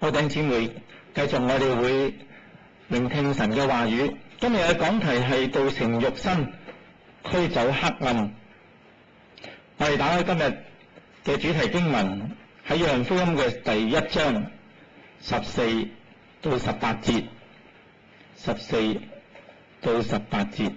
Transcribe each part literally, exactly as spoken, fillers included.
好，弟兄姊妹，繼續我哋會聆聽神嘅話語。今日嘅講題係道成肉身，驅走黑暗。我哋打開今日嘅主題經文喺約翰福音嘅第一章十四到十八節，十四到十八節。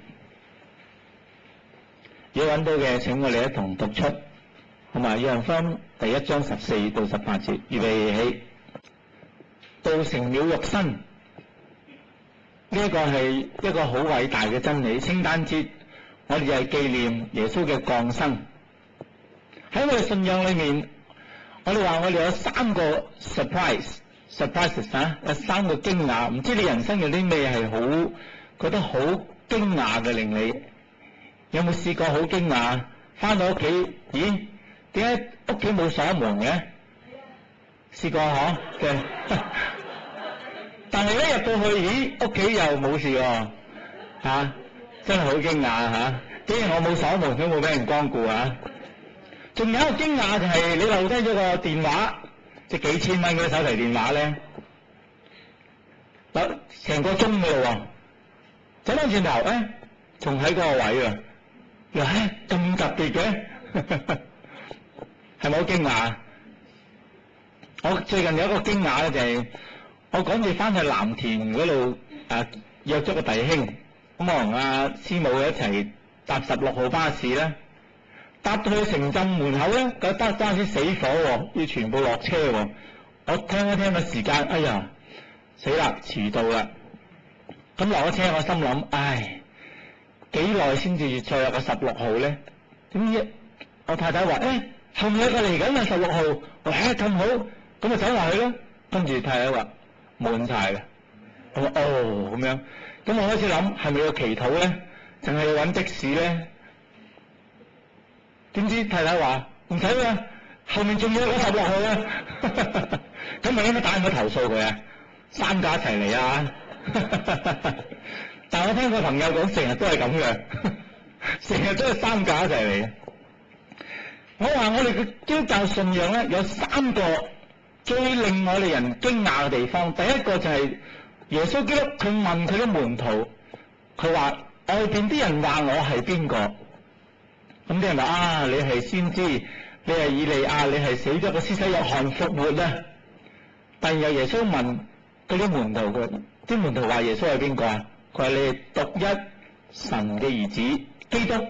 如果揾到嘅，請我哋一同讀出，好嘛？約翰福音第一章十四到十八節，預備起。道成了肉身，呢一個係一個好偉大嘅真理。聖誕節我哋就係紀念耶穌嘅降生。喺我哋信仰裏面，我哋話我哋有三個 surprise surprises 啊，有三個驚訝。唔知你人生有啲咩係好覺得好驚訝嘅，令你有冇試過好驚訝？翻到屋企，咦？點解屋企冇鎖門嘅？試過嗬嘅，但係一入到去，咦，屋企又冇事喎，嚇、啊，真係好驚訝嚇！竟、啊、然我冇鎖門，都冇俾人光顧啊！仲有一個驚訝就係你留低咗個電話，即幾千蚊嗰啲手提電話咧，嗱成個鐘㗎咯喎，走翻轉頭咧，仲喺嗰個位啊！又係咁特別嘅，係咪好驚訝？我最近有一個驚訝咧，就係我趕住翻去藍田嗰度誒約咗個弟兄，咁我同阿師母一齊搭十六號巴士咧，搭到去城鎮門口咧，個巴巴士死火喎，要全部落車喎。我聽一聽個時間，哎呀死啦，遲到啦！咁落咗車，我心諗，唉，幾耐先至再有個十六號咧？點知我太太話：誒、欸、後面有個嚟緊啊，十六號，我話咁好。咁就走落去咯，跟住太太話滿晒啦，我話哦咁樣，咁我開始諗係咪要祈禱咧，淨係要揾的士咧？點知太太話唔使啦，後面仲有嗰十六號啊，咁咪應該打唔到投訴佢啊，三架一齊嚟啊！但係我聽個朋友講，成日都係咁嘅，成日都係三架一齊嚟。我話我哋嘅基督教信仰咧有三個最令我哋人驚訝嘅地方。第一個就係耶穌基督，佢問佢啲門徒，佢話外邊啲人話我係邊個？咁啲人話啊，你係先知，你係以利亞，你係死咗個施洗約翰復活啦。但係耶穌問嗰啲門徒，佢啲門徒話耶穌係邊個啊？佢話你係獨一神嘅兒子基督。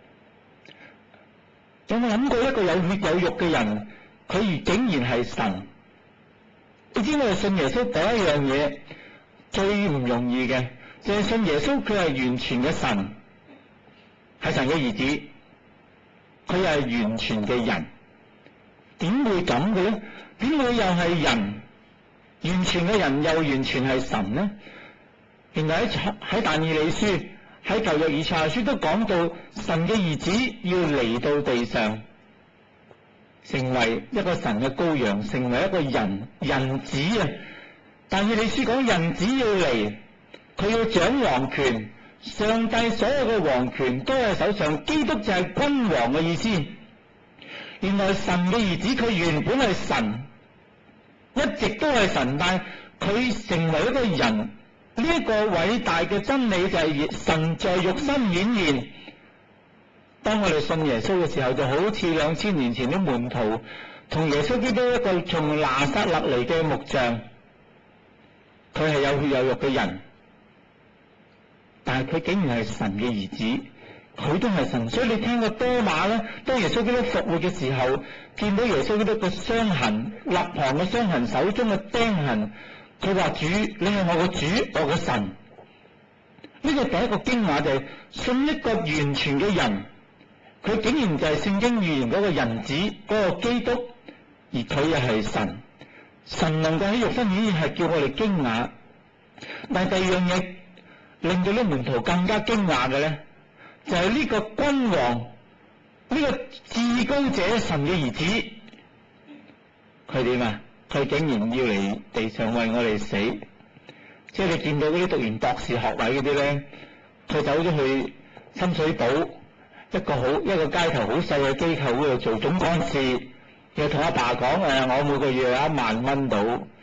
有冇諗過一個有血有肉嘅人，佢竟然係神？你知我哋信耶穌第一樣嘢最唔容易嘅，就係信耶穌佢係完全嘅神，係神嘅兒子，佢係完全嘅人。點會咁嘅咧？點會又係人，完全嘅人又完全係神呢？原來喺喺但以理書，喺舊約以賽亞書都講到神嘅兒子要嚟到地上，成為一個神嘅羔羊，成為一個人人子啊！但以理書講人子要嚟，佢要掌王權，上帝所有嘅王權都喺手上，基督就係君王嘅意思。原來神嘅兒子佢原本係神，一直都係神，但佢成為一個人。呢一個偉大嘅真理就係神在肉身顯現。當我哋信耶穌嘅時候，就好似兩千年前啲門徒同耶穌基督一個從拿撒勒嚟嘅木匠，佢係有血有肉嘅人，但係佢竟然係神嘅兒子，佢都係神。所以你聽過多馬咧，當耶穌基督復活嘅時候，見到耶穌基督嘅傷痕、肋旁嘅傷痕、手中嘅釘痕。佢話主，你係我個主，我個神。呢個第一個驚訝就係信一個完全嘅人，佢竟然就係聖經預言嗰個人子，嗰個基督，而佢又係神。神能夠喺肉身顯現係叫我哋驚訝。但係第二樣嘢令到啲門徒更加驚訝嘅咧，就係呢個君王，呢個至高者神嘅兒子，佢點啊？佢竟然要嚟地上為我哋死，即係你見到嗰啲讀完博士學位嗰啲咧，佢走咗去深水埗一個好一個街頭好細嘅機構嗰度做總幹事，又同阿爸講誒，我每個月有一萬蚊到，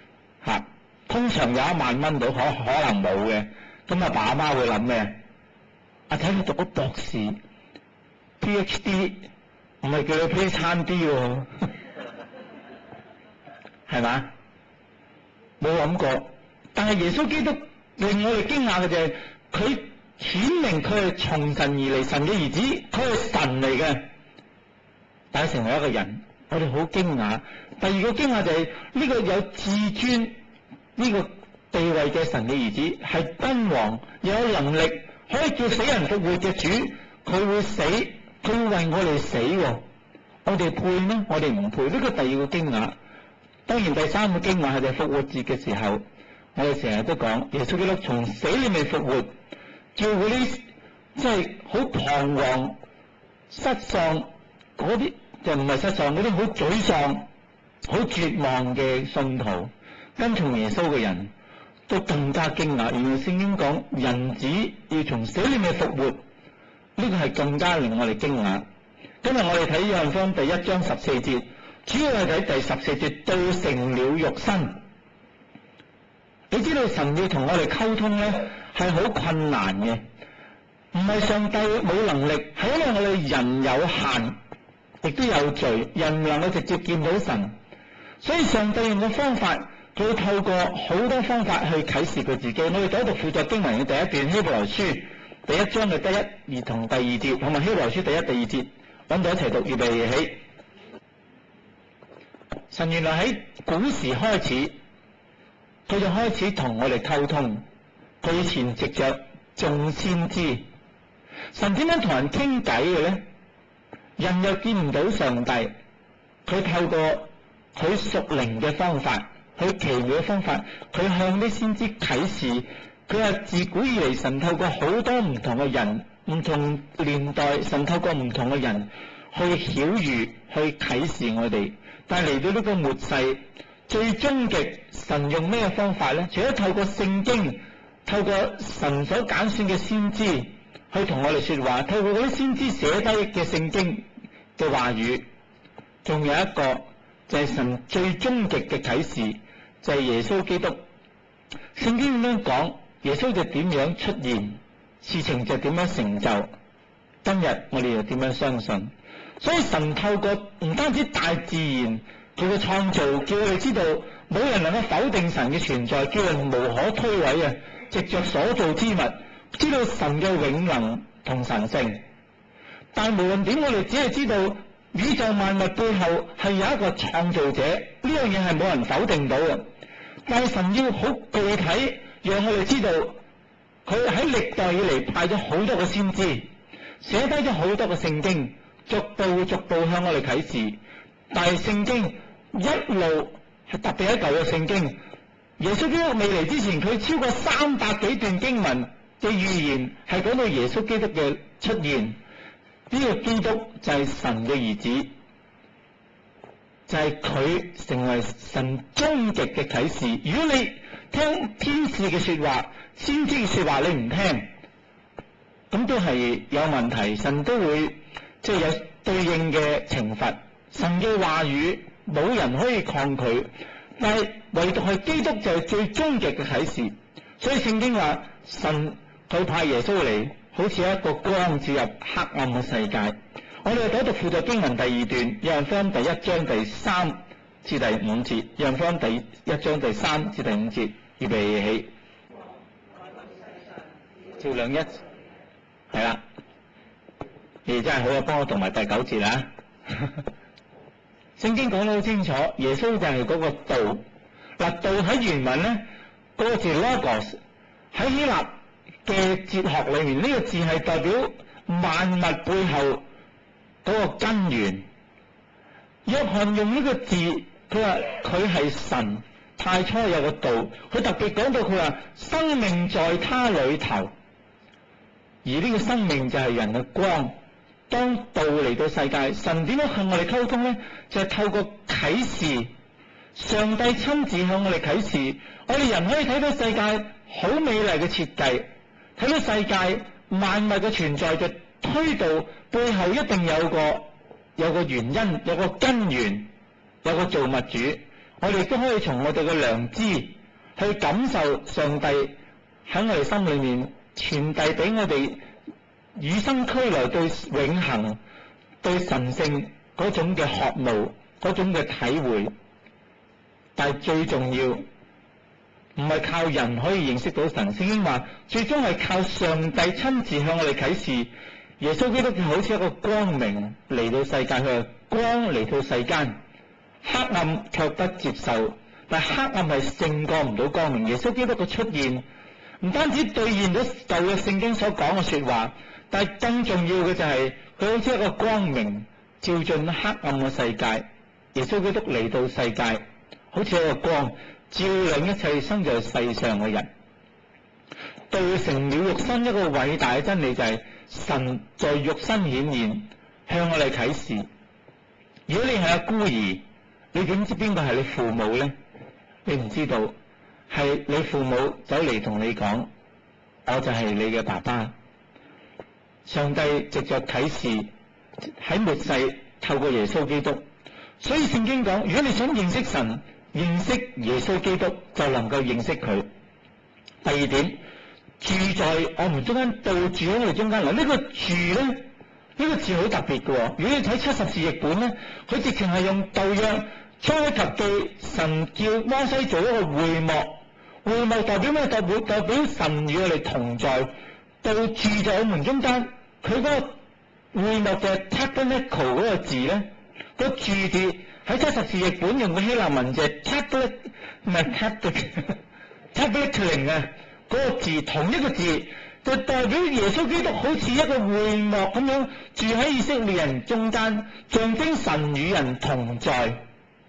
嚇，通常有一萬蚊到，可可能冇嘅。咁阿爸阿媽會諗咩？阿仔你讀咗博士 P H D， 唔係叫你 P 餐 D 喎，係嘛？冇諗過。但係耶穌基督令我哋驚訝嘅就係佢顯明佢係從神而嚟，神嘅兒子，佢係神嚟嘅，但係成為一個人，我哋好驚訝。第二個驚訝就係呢個有至尊呢個地位嘅神嘅兒子，係君王，有能力可以叫死人復活嘅主，佢會死，佢會為我哋死喎。我哋配咩？我哋唔配。呢個第二個驚訝。當然第三個驚訝係就係復活節嘅時候，我哋成日都講耶穌基督從死裏面復活，叫嗰啲即係好彷徨失喪嗰啲，就唔係失喪嗰啲好沮喪好絕望嘅信徒，跟從耶穌嘅人都更加驚訝。原來聖經講人子要從死裏面復活，呢個係更加令我哋驚訝。今日我哋睇約翰福音第一章十四節，主要係睇第十四節，道成了肉身。你知道神要同我哋溝通咧係好困難嘅，唔係上帝冇能力，係因為我哋人有限，亦都有罪，人唔能夠直接見到神，所以上帝用嘅方法，佢透過好多方法去啟示佢自己。我哋讀一讀輔助經文嘅第一段希伯來書第一章嘅第一而同第二節，同埋希伯來書第一、第二節，揾到一齊讀，預備起。神原來喺古時開始，佢就開始同我哋溝通。佢以前藉着眾先知，神點樣同人傾偈嘅咧？人又見唔到上帝，佢透過佢屬靈嘅方法，佢奇妙嘅方法，佢向啲先知啟示。佢話自古以嚟，神透過好多唔同嘅人，唔同年代，神透過唔同嘅人去曉喻，去啟示我哋。但係嚟到呢個末世，最終極神用咩方法咧？除咗透過聖經，透過神所揀選嘅先知去同我哋說話，透過嗰啲先知寫低嘅聖經嘅話語，仲有一個就係神最終極嘅啟示，就係耶穌基督。聖經咁樣講，耶穌就點樣出現，事情就點樣成就。今日我哋又點樣相信？所以神透過唔單止大自然佢嘅創造，叫我哋知道冇人能夠否定神嘅存在，叫人無可推諉啊！藉着所造之物，知道神嘅永能同神性。但無論點，我哋只係知道宇宙萬物背後係有一個創造者，呢樣嘢係冇人否定到嘅。但係神要好具體，讓我哋知道佢喺歷代以嚟派咗好多個先知，寫低咗好多個聖經，逐步逐步向我哋啟示。但係聖經一路係特別一舊嘅聖經，耶穌基督未嚟之前，佢超過三百幾段經文嘅預言係講到耶穌基督嘅出現。呢個基督就係神嘅兒子，就係佢成為神終極嘅啟示。如果你聽天使嘅說話、先知嘅說話，你唔聽，咁都係有問題。神都會即係有對應嘅懲罰。神嘅話語冇人可以抗拒，但係唯獨係基督就係最終極嘅啟示。所以聖經話神佢派耶穌嚟，好似一個光照入黑暗嘅世界。我哋讀一讀輔助經文第二段，約翰福音第一章第三至第五節。約翰福音第一章第三至第五節，預備起。照亮一，係啦，你真係好啊！幫我讀埋第九節啊！聖經講得好清楚，耶穌就係嗰個道。嗱，道喺原文咧，嗰、那個字 logos 喺希臘嘅哲學裏面，呢、這個字係代表萬物背後嗰個根源。約翰用呢個字，佢話佢係神，太初有個道，佢特別講到佢話生命在他裏頭，而呢個生命就係人嘅光。當道嚟到世界，神點樣向我哋溝通呢？就係、是、透過啟示，上帝親自向我哋啟示。我哋人可以睇到世界好美麗嘅設計，睇到世界萬物嘅存在，就推導背後一定有個有個原因，有個根源，有個造物主。我哋都可以從我哋嘅良知去感受上帝喺我哋心裏面傳遞俾我哋與生俱來對永恆、對神聖嗰種嘅渴慕、嗰種嘅體會。但係最重要唔係靠人可以認識到神，聖經話最終係靠上帝親自向我哋啟示。耶穌基督就好似一個光明嚟到世界，佢係光嚟到世間，黑暗卻不接受。但黑暗係勝過唔到光明。耶穌基督嘅出現唔單止兌現咗舊約聖經所講嘅說話，但係更重要嘅就係佢好似一個光明照進黑暗嘅世界。耶穌基督嚟到世界，好似一個光照亮一切生在世上嘅人。道成了肉身，一個偉大嘅真理就係神在肉身顯現，向我哋啟示。如果你係個孤兒，你點知邊個係你父母呢？你唔知道，係你父母走嚟同你講，我就係你嘅爸爸。上帝藉着啟示喺末世透過耶穌基督，所以聖經講，如果你想認識神，認識耶穌基督，就能夠認識佢。第二點，住在我們中間，道住喺我哋中間。嗱，呢個住咧，呢、呢個字好特別嘅。如果你睇七十士譯本咧，佢直情係用舊約出埃及記，神叫摩西做一個會幕，會幕代表咩？代表代表神與我哋同在，道住在我們中間。佢嗰個會幕嘅 tabernacle 嗰個字咧，嗰個住字喺七十士譯本用嘅希臘文就係 tablet， 唔係 tablet，tabletling 啊。嗰個字同一個字就代表耶穌基督好似一個會幕咁樣住喺以色列人中間，象徵神與人同在。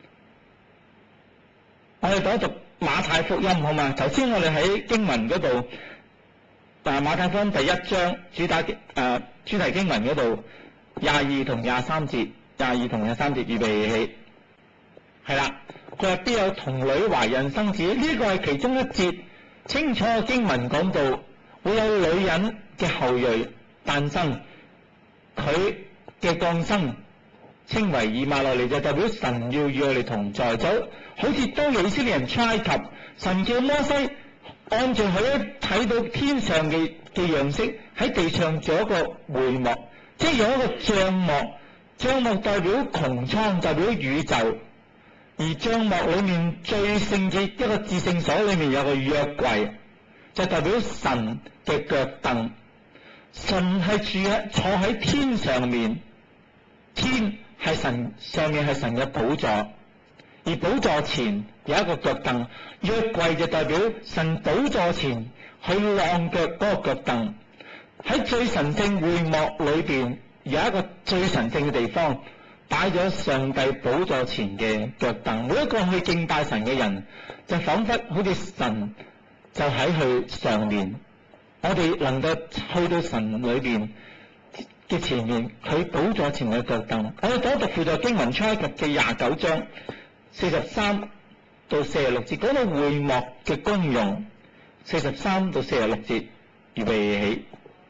我哋讀一讀馬太福音好嘛？頭先我哋喺經文嗰度，啊馬太福音第一章主打誒、呃、主題經文嗰度廿二同廿三節，廿二同廿三節預備起，係啦，佢話必有童女懷孕生子，呢、這個係其中一節。清楚嘅經文講到會有女人嘅後裔誕生，佢嘅降生稱為以馬內利，就代表神要與我哋同在。就好似當以色列人出埃及，神叫摩西按照佢睇到天上嘅嘅樣式喺地上做一個會幕，即係有一個帳幕，帳幕代表穹蒼，代表宇宙。而帳幕裏面最聖潔一個至聖所裏面有個約櫃，就代表神嘅腳凳。神係住喺坐喺天上面，天係神上面係神嘅寶座，而寶座前有一個腳凳，約櫃就代表神寶座前去晾腳嗰個腳凳。喺最神聖會幕裏邊有一個最神聖嘅地方，擺咗上帝寶座前嘅腳凳，每一個去敬拜神嘅人，就仿佛好似神就喺佢上面。我哋能夠去到神裏邊嘅前面，佢寶座前嘅腳凳。我哋讀一讀附在經文出埃及記廿九章四十三到四十六節，講到會幕嘅功用。四十三到四十六節，預備起。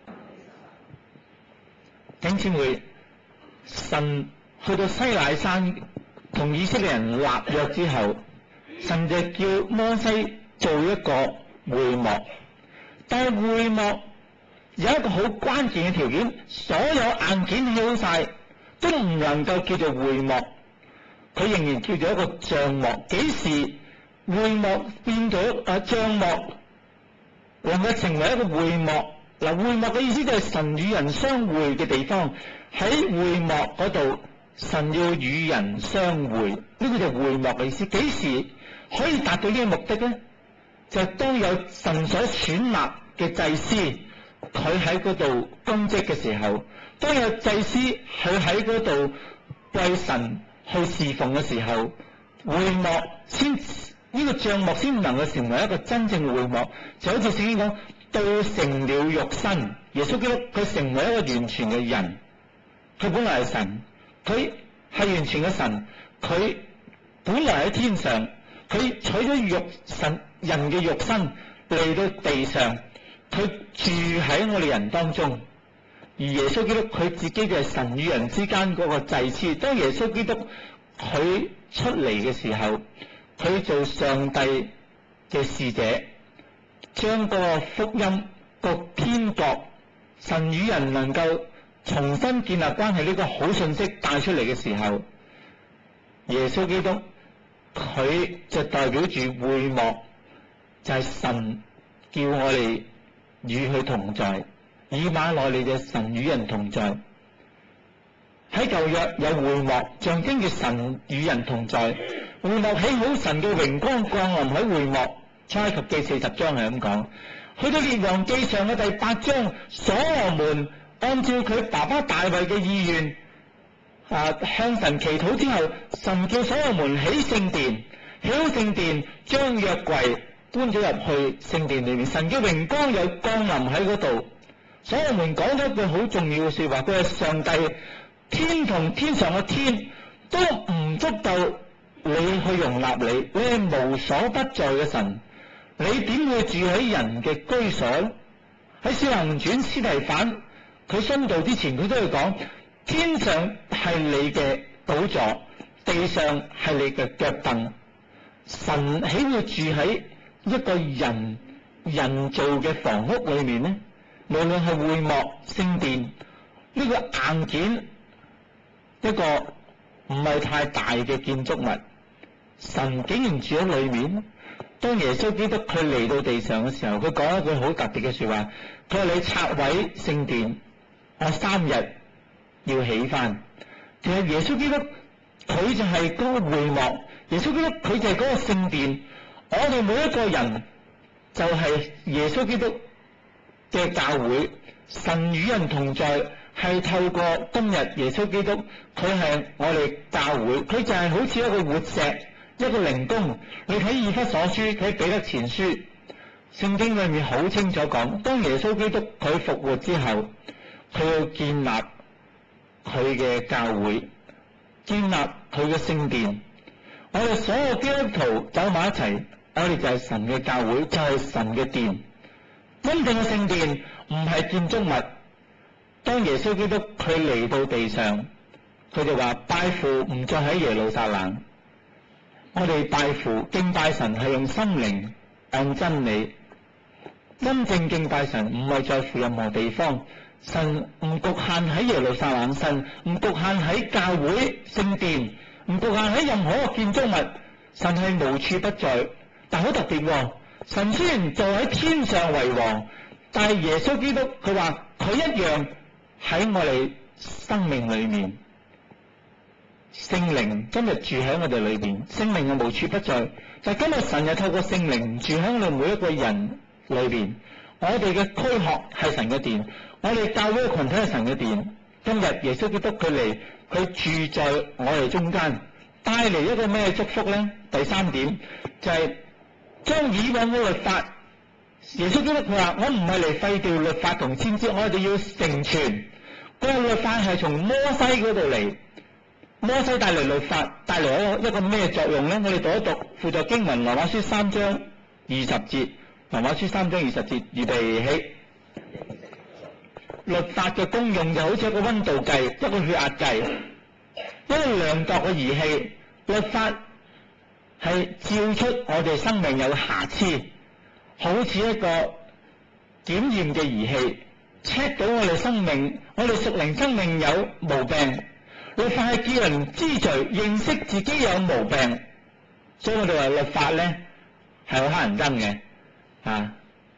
弟兄姊妹，神去到西乃山同以色列人立約之後，神就叫摩西做一個會幕。但係會幕有一個好關鍵嘅條件，所有硬件起好晒都唔能夠叫做會幕，佢仍然叫做一個帳幕。幾時會幕變咗啊帳幕能夠成為一個會幕？嗱，會幕嘅意思就係神與人相會嘅地方。喺會幕嗰度，神要與人相會，呢個就係會幕嘅意思。幾時可以達到呢個目的咧？就係當有神所選立嘅祭司，佢喺嗰度供職嘅時候，當有祭司佢喺嗰度為神去侍奉嘅時候，會幕先呢、這個帳幕先能夠成為一個真正嘅會幕。就好似聖經講，道成了肉身，耶穌基督佢成為一個完全嘅人。佢本來係神，佢係完全嘅神，佢本來喺天上，佢取咗肉神人嘅肉身嚟到地上，佢住喺我哋人當中。而耶穌基督佢自己就係神與人之間嗰個祭司。當耶穌基督佢出嚟嘅時候，佢做上帝嘅使者，將嗰個福音、個天國、神與人能夠重新建立關係呢個好信息帶出嚟嘅時候，耶穌基督佢就代表住會幕，就係、是、神叫我哋與佢同在，以馬內利就神與人同在。喺舊約有會幕，象徵住神與人同在。會幕起好，神嘅榮光降臨喺會幕。出埃及記四十章係咁講。去到列王記上嘅第八章，所羅門按照佢爸爸大衛嘅意願，啊向神祈禱之後，神叫所羅門起聖殿，起好聖殿，將約櫃搬咗入去聖殿裏面，神嘅榮光又降臨喺嗰度。所羅門講咗一句好重要嘅說話，佢係上帝。天同天上嘅天都唔足夠你去容納你，你係無所不在嘅神，你點會住喺人嘅居所咧？喺《使徒行傳》司提反佢殉道之前，佢都係講天上係你嘅寶座，地上係你嘅腳凳。神豈會住喺一個人人造嘅房屋裏面呢？無論係會幕、聖殿呢個硬件，一個唔係太大嘅建築物，神竟然住喺裏面。當耶穌基督佢嚟到地上嘅時候，佢講一句好特別嘅說話，佢話你拆毀聖殿，我三日要起翻。其實耶穌基督佢就係嗰個會幕，耶穌基督佢就係嗰個聖殿，我哋每一個人就係耶穌基督嘅教會，神與人同在。係透過今日耶穌基督，佢係我哋教會，佢就係好似一個活石，一個靈宮。你睇以弗所書，睇彼得前書，聖經裏面好清楚講，當耶穌基督佢復活之後，佢要建立佢嘅教會，建立佢嘅聖殿。我哋所有基督徒走埋一齊，我哋就係神嘅教會，就係神嘅殿。真正嘅聖殿唔係建築物。當耶穌基督佢嚟到地上，佢就話拜父唔再喺耶路撒冷，我哋拜父敬拜神係用心靈按真理，真正敬拜神唔係在乎任何地方，神唔局限喺耶路撒冷，神唔局限喺教會聖殿，唔局限喺任何一個建築物，神係無處不在。但好特別喎，神雖然坐喺天上為王，但係耶穌基督佢話佢一樣喺我哋生命裏面，聖靈今日住喺我哋裏邊，聖靈係無處不在。但係今日神又透過聖靈住喺我哋每一個人裏邊，我哋嘅軀殼係神嘅殿，我哋教會嘅群體係神嘅殿。今日耶穌基督佢嚟，佢住在我哋中間，帶嚟一個咩祝福呢？第三點就係將以往嘅律法。耶穌基督佢話：我唔係嚟廢掉律法同先知，我哋要成全。嗰個律法係從摩西嗰度嚟，摩西帶嚟律法，帶嚟一個一個咩作用咧？我哋讀一讀輔助經文，羅馬書三章二十節，羅馬書三章二十節，預備起。律法嘅功用就好似一個溫度計，一個血壓計，一個量度嘅儀器。律法係照出我哋生命有瑕疵，好似一個檢驗嘅儀器 check 到我哋生命，我哋屬靈生命有毛病。律法係叫人知罪，認識自己有毛病，所以我哋話律法咧係好乞人憎嘅啊！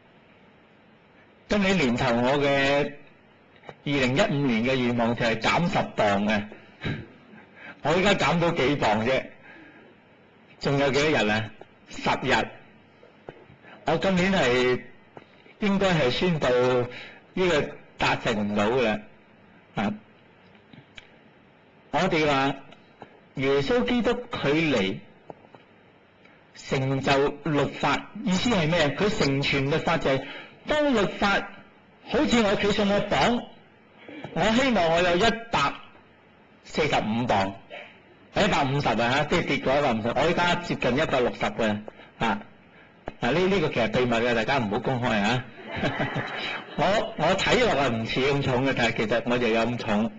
今年年頭我嘅二零一五年嘅願望就係減十磅嘅，我依家減到幾磅啫？仲有幾多日啊？十日。我今年係應該係宣布呢個達成唔到嘅啦。啊！我哋話耶穌基督佢嚟成就律法，意思係咩？佢成全律法就係當律法好似我企上個磅，我希望我有一百四十五磅，一百五十啊嚇，即係跌過一百五十，我依家接近一百六十嘅啊。嗱，呢呢個其實秘密嘅，大家唔好公開啊。我我睇落係唔似咁重嘅，但係其實我就有咁重。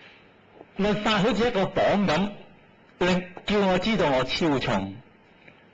律法好似一個磅咁，令叫我知道我超重。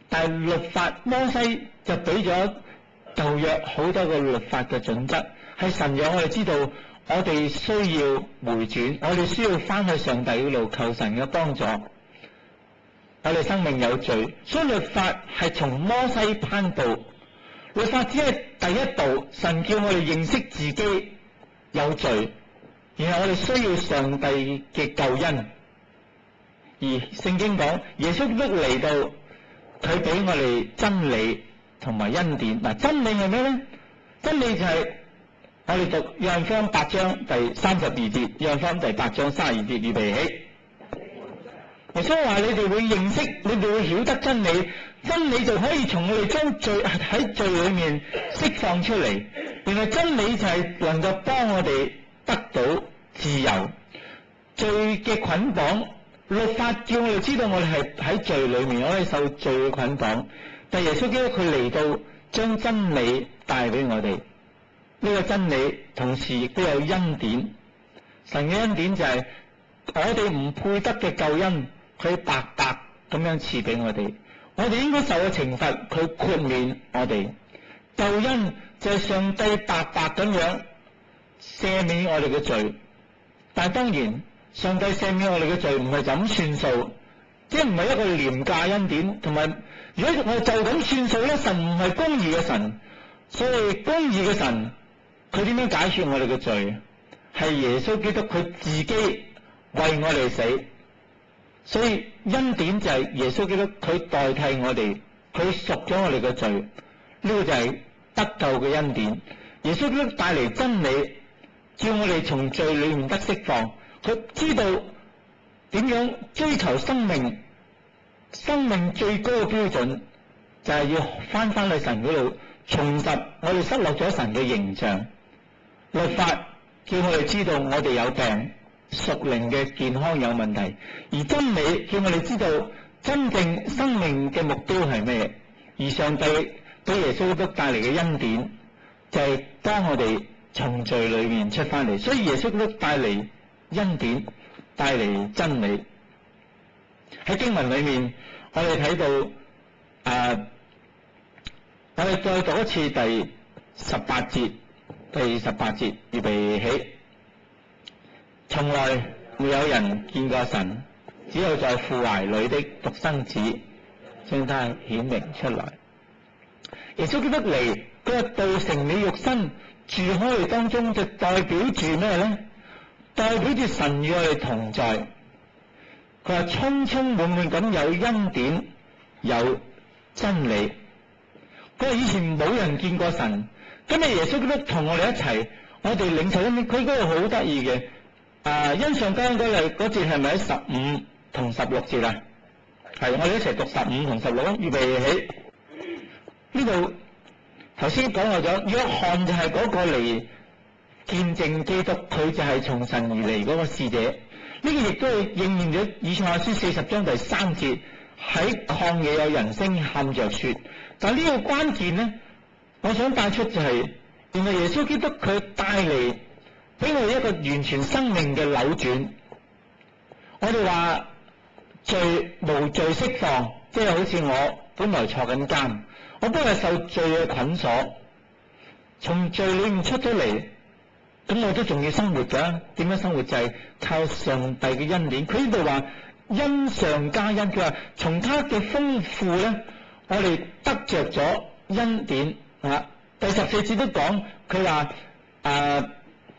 但係律法摩西就俾咗舊約好多個律法嘅準則，係神讓我哋知道我哋需要回轉，我哋需要翻去上帝嗰度求神嘅幫助。我哋生命有罪，所以律法係從摩西頒布，律法只係第一步，神叫我哋認識自己有罪，然後我哋需要上帝嘅救恩。而聖經講耶穌基督嚟到，佢俾我哋真理同埋恩典。嗱，真理係咩咧？真理就係我哋讀約翰福音八章第三十二節，約翰福音第八章三十二節，預備起。耶穌話：你哋會認識，你哋會曉得真理，真理就可以從我哋將罪喺罪裏面釋放出嚟。原來真理就係能夠幫我哋得到自由。罪嘅捆綁，律法叫我哋知道我哋係喺罪裏面，我哋受罪嘅捆綁。但耶穌基督佢嚟到，將真理帶俾我哋。呢、這個真理同時亦都有恩典。神嘅恩典就係我哋唔配得嘅救恩，佢白白咁樣賜俾我哋。我哋應該受嘅懲罰，佢豁免我哋。救恩就係上帝白白咁樣赦免我哋嘅罪。但係當然，上帝赦免我哋嘅罪唔係就咁算數，即係唔係一個廉價恩典。同埋，如果我就咁算數咧，神唔係公義嘅神。所以公義嘅神，佢點樣解決我哋嘅罪？係耶穌基督佢自己為我哋死。所以恩典就係耶穌基督佢代替我哋，佢贖咗我哋嘅罪。呢、這個就係得救嘅恩典。耶穌基督帶嚟真理，叫我哋從罪裏面得釋放。佢知道點樣追求生命，生命最高嘅標準就係要翻返去神嗰度，重拾我哋失落咗神嘅形象。律法叫我哋知道我哋有病，屬靈嘅健康有問題，而真理叫我哋知道真正生命嘅目標係咩。而上帝俾耶穌基督帶嚟嘅恩典就係幫我哋從罪裏面出翻嚟。所以耶穌基督帶嚟恩典，帶嚟真理。喺經文裏面我哋睇到誒、呃、我哋再讀一次第十八節，第十八節，預備起。從來沒有人見過神，只有在父懷裏的獨生子將他顯明出來。耶穌基督嚟，佢話道成了肉身，住喺我哋當中，就代表住咩咧？代表住神與我哋同在。佢話充充滿滿咁有恩典，有真理。佢話以前冇人見過神，今日耶穌基督同我哋一齊，我哋領受恩典。佢嗰度好得意嘅。啊！恩上加恩嗰嚟嗰節係咪喺十五同十六節啊？係，我哋一齊讀十五同十六，預備起。呢度頭先講過咗，約翰就係嗰個嚟見證基督，佢就係從神而嚟嗰個使者。呢、這個亦都係應驗咗以賽亞書四十章第三節，喺曠野有人聲喊着說。但係呢個關鍵咧，我想帶出就係、是，原來耶穌基督佢帶嚟俾我哋一個完全生命嘅扭轉。我哋話罪無罪釋放，即係好似我本來坐緊監，我本來受罪嘅捆鎖，從罪裏面出咗嚟，咁我都仲要生活㗎。點樣生活？就係靠上帝嘅恩典。佢呢度話恩上加恩，佢話從他嘅豐富咧，我哋得着咗恩典啊。第十四節都講，佢話誒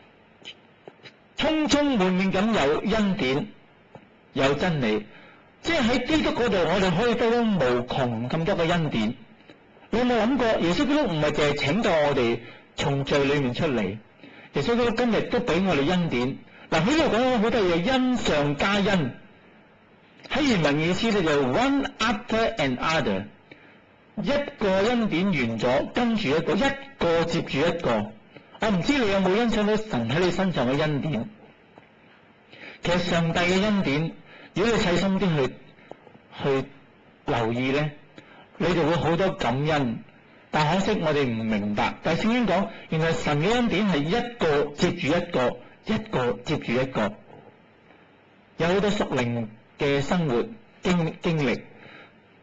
充充滿滿咁有恩典有真理，即係喺基督嗰度，我哋可以得到無窮咁多嘅恩典。你有冇諗過耶穌基督唔係淨係拯救我哋從罪裏面出嚟？耶穌基督今日都俾我哋恩典。嗱，喺度講咗好多嘢，恩上加恩。喺原文意思咧就 one after another， 一個恩典完咗，跟住一個，一個接住一個。我唔知你有冇欣賞到神喺你身上嘅恩典。其實上帝嘅恩典，如果你細心啲去去留意咧，你就會好多感恩。但可惜我哋唔明白。但係聖經講，原來神嘅恩典係一個接住一個，一個接住一個。有好多屬靈嘅生活經經歷，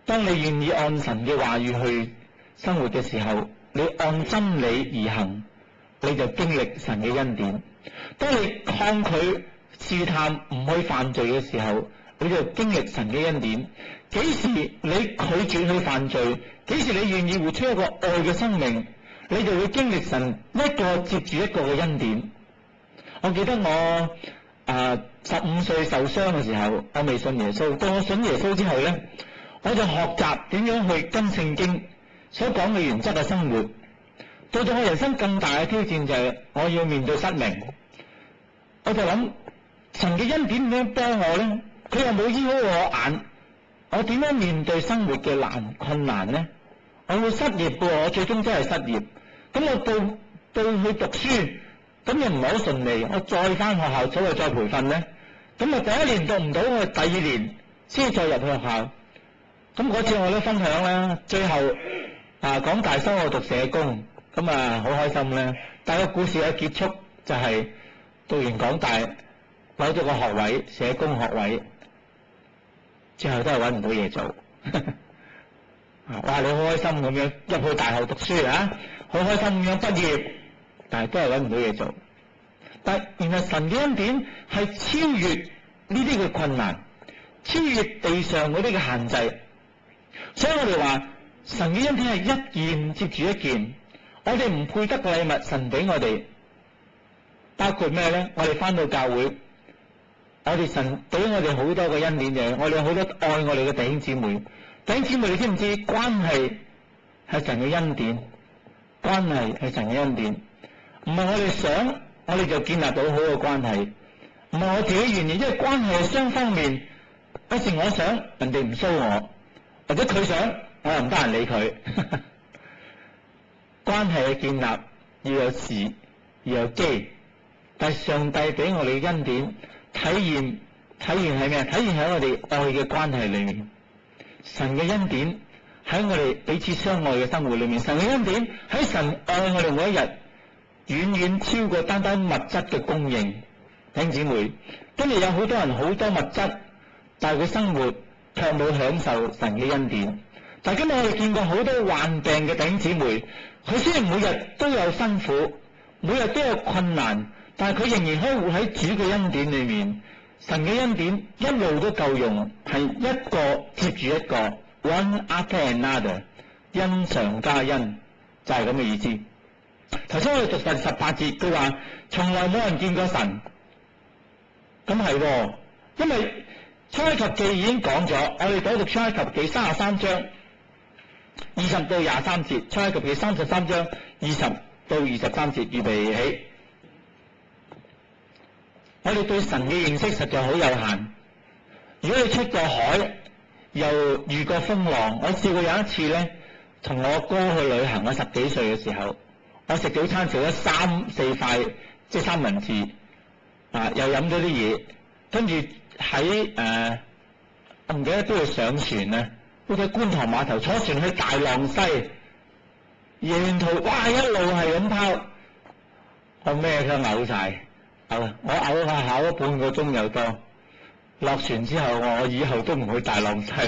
當你願意按神嘅話語去生活嘅時候，你按真理而行，你就經歷神嘅恩典。當你抗拒試探唔去犯罪嘅時候，你就經歷神嘅恩典。幾時你拒絕去犯罪，幾時你願意活出一個愛嘅生命，你就會經歷神一個接住一個嘅恩典。我記得我啊十五歲受傷嘅時候，我未信耶穌。到我信耶穌之後呢，我就學習點樣去跟聖經所講嘅原則嘅生活。到咗我人生更大嘅挑戰就係我要面對失明，我就諗神嘅恩典點樣幫我呢？佢又冇醫好我眼，我點樣面對生活嘅難困難呢？我會失業嘅，我最終真係失業。咁我到到去讀書，咁又唔係好順利。我再翻學校，所謂再培訓呢，咁啊第一年讀唔到，我第二年先再入去學校。咁嗰次我都分享啦，最後啊港大收我讀社工，咁啊好開心咧。但係個故事嘅結束就係讀完港大攞咗個學位，社工學位，最後都係揾唔到嘢做。哇！你好開心咁樣入去大學讀書啊，好開心咁樣畢業，但係都係揾唔到嘢做。但係原來神嘅恩典係超越呢啲嘅困難，超越地上嗰啲嘅限制。所以我哋話神嘅恩典係一件接住一件，我哋唔配得嘅禮物，神俾我哋，包括咩咧？我哋翻到教會，我哋神俾我哋好多嘅恩典嘅，我哋好多愛我哋嘅弟兄姊妹。弟兄姊妹，你知唔知關係係神嘅恩典？關係係神嘅恩典，唔係我哋想，我哋就建立到好嘅關係，唔係我自己願意，因為關係係雙方面。有時我想人哋唔騷我，或者佢想我又唔得閒理佢。關係嘅建立要有時要有機，但係上帝俾我哋嘅恩典體現體現係咩？體現喺我哋愛嘅關係裏面。神嘅恩典喺我哋彼此相愛嘅生活裏面，神嘅恩典喺神愛我哋每一日，遠遠超過單單物質嘅供應。弟兄姊妹，今日有好多人好多物質，但係佢生活卻冇享受神嘅恩典。但係今日我哋見過好多患病嘅弟兄姊妹，佢雖然每日都有辛苦，每日都有困難，但係佢仍然可以活喺主嘅恩典裏面。神嘅恩典一路都夠用，係一個接住一個 ，one after another， 恩上加恩，就係咁嘅意思。頭先我哋讀第十八節，佢話從來冇人見過神，咁係，因為出埃及記已經講咗，我哋讀讀出埃及記三十三章二十到廿三節，出埃及記三十三章二十到二十三節，預備起。我哋對神嘅認識實在好有限。如果你出過海，又遇過風浪，我試過有一次咧，同我哥去旅行，我十幾歲嘅時候，我食早餐食咗三四塊，即係三文治，啊，又飲咗啲嘢，跟住喺誒，我唔記得都要上船啊，好似觀塘碼頭坐船去大浪西，沿途哇一路係咁拋，我咩都嘔晒。好啦，我嘔下考咗半個鐘又多，落船之後我以後都唔去大浪西。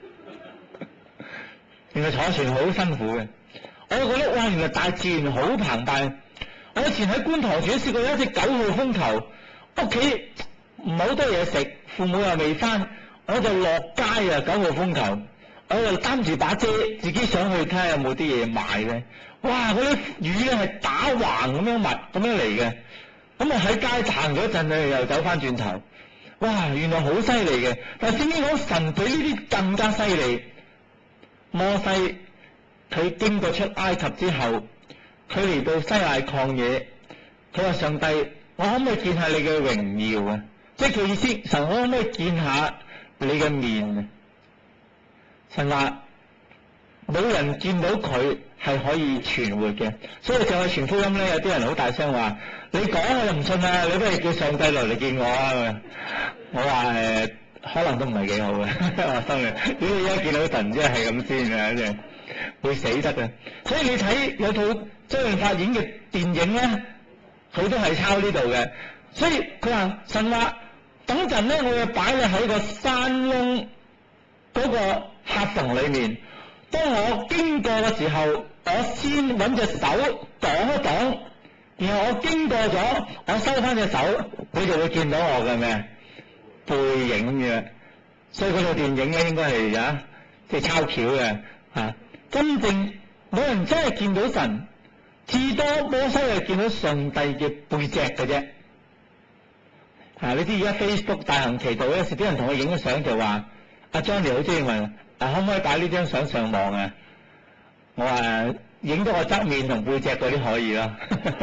原來坐船好辛苦嘅，我覺得哇，原來大自然好澎湃。我以前喺觀塘住，試過有一隻九號風球，屋企唔係好多嘢食，父母又未返，我就落街啊，九號風球，我就擔住把遮，自己上去睇下有冇啲嘢賣咧。哇，嗰啲雨咧係打橫咁樣密咁樣嚟嘅。咁我喺街行咗一陣咧，又走翻轉頭，哇！原來好犀利嘅。但係聖經講神比呢啲更加犀利。摩西佢經過出埃及之後，佢嚟到西奈曠野，佢話上帝，我可唔可以見下你嘅榮耀啊？即係佢意思，神我可唔可以見下你嘅面啊？神話冇人見到佢係可以存活嘅，所以就去傳福音咧，有啲人好大聲話。你講我就唔信啦，你不如叫上帝來嚟見我啊！我話誒、呃，可能都唔係幾好嘅，我心裏，如果你一見到神真係咁先啊，真係會死得嘅。所以你睇有套周潤發演嘅電影咧，佢都係抄呢度嘅。所以佢話神話等陣咧，我要擺你喺個山窿嗰個客縫裏面。當我經過嘅時候，我先揾隻手擋一擋，然後我經過咗，我收翻隻手，佢就會見到我嘅咩背影嘅。所以嗰套電影咧應該係啊，即係抄橋嘅啊。真正冇人真係見到神，至多摩西係見到上帝嘅背脊嘅啫。啊，你知而家 Facebook 大行其道，有時啲人同我影咗相就話：阿 Johnny 好中意問。啊、可唔可以擺呢張相上網啊？我話影到我側面同背脊嗰啲可以啦。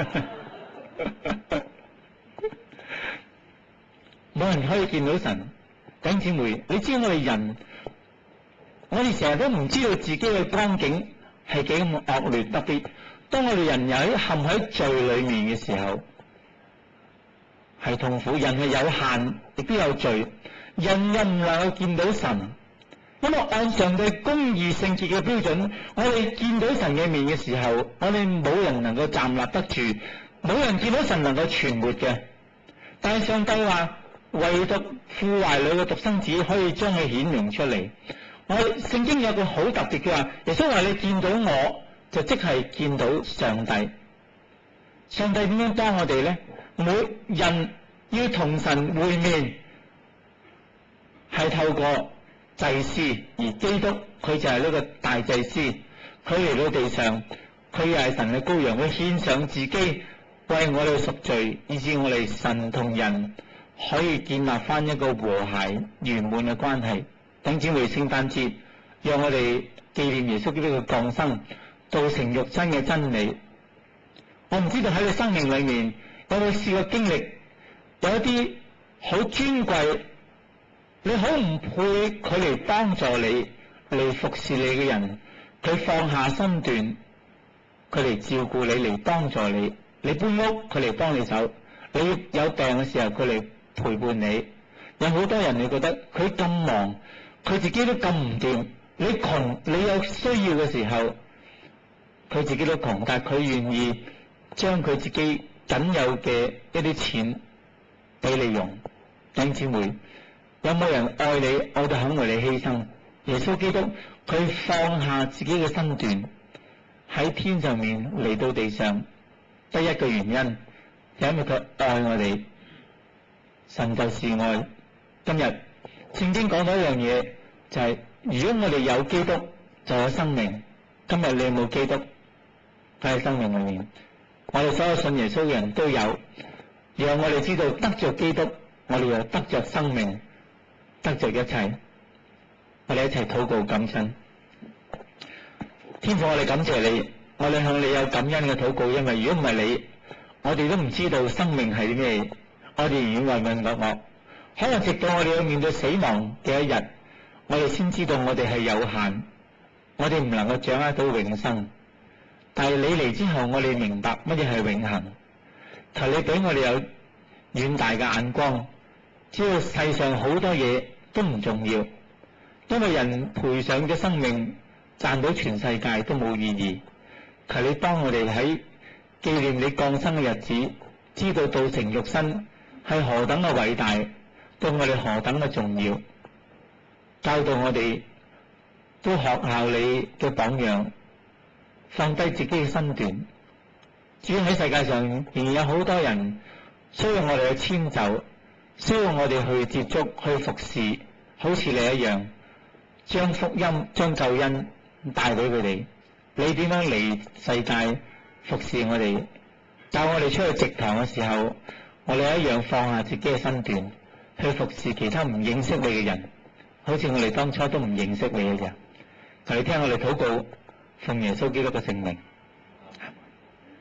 冇人可以見到神。弟兄姊妹，你知我哋人，我哋成日都唔知道自己嘅光景係幾咁惡劣，特別當我哋人又喺陷喺罪裏面嘅時候，係痛苦。人係有限，亦都有罪，人又唔能夠見到神。因為按上帝公義聖潔嘅標準，我哋見到神嘅面嘅時候，我哋冇人能夠站立得住，冇人見到神能夠存活嘅。但係上帝話，唯獨父懷裏嘅獨生子可以將佢顯明出嚟。我聖經有個好特別嘅話，耶穌話你見到我就即係見到上帝。上帝點樣幫我哋呢？每人要同神會面，係透過祭司，而基督佢就係呢個大祭司，佢嚟到地上，佢又係神嘅羔羊，佢獻上自己為我哋贖罪，以致我哋神同人可以建立翻一個和諧圓滿嘅關係。等姊妹聖誕節，讓我哋紀念耶穌基督嘅降生，道成肉身嘅真理。我唔知道喺你生命裏面有冇試過經歷有一啲好尊貴，你好唔配佢嚟幫助你嚟服侍你嘅人，佢放下身段，佢嚟照顧你，嚟幫助你。你搬屋，佢嚟幫你手；你有病嘅時候，佢嚟陪伴你。有好多人你覺得佢咁忙，佢自己都咁唔掂。你窮，你有需要嘅時候，佢自己都窮，但係佢願意將佢自己僅有嘅一啲錢俾你用。弟兄姊妹，有冇人愛你，愛到肯為你犧牲？耶穌基督佢放下自己嘅身段喺天上面嚟到地上，得一個原因，就因為佢愛我哋。神就是愛。今日聖經講到一樣嘢，就係、是、如果我哋有基督就有生命。今日你有冇基督喺生命裏面？我哋所有信耶穌嘅人都有，讓我哋知道得着基督，我哋又得着生命，得着一切。我哋一齊禱告感恩。天父，我哋感謝你，我哋向你有感恩嘅禱告，因為如果唔係你，我哋都唔知道生命係啲咩，我哋仍然渾渾噩噩。可能直到我哋要面對死亡嘅一日，我哋先知道我哋係有限，我哋唔能夠掌握到永生。但係你嚟之後，我哋明白乜嘢係永恆。求你俾我哋有遠大嘅眼光，知道世上好多嘢都唔重要，因為人賠上嘅生命賺到全世界都冇意義。求你幫我哋喺紀念你降生嘅日子，知道道成肉身係何等嘅偉大，對我哋何等嘅重要，教導我哋都學效你嘅榜樣，放低自己嘅身段。至於喺世界上仍然有好多人需要我哋去遷就，需要我哋去接觸、去服侍，好似你一樣，將福音、將救恩帶俾佢哋。你點樣嚟世界服侍我哋？教我哋出去植堂嘅時候，我哋一樣放下自己嘅身段，去服侍其他唔認識你嘅人，好似我哋當初都唔認識你嘅人。求你聽我哋禱告，奉耶穌基督嘅聖名。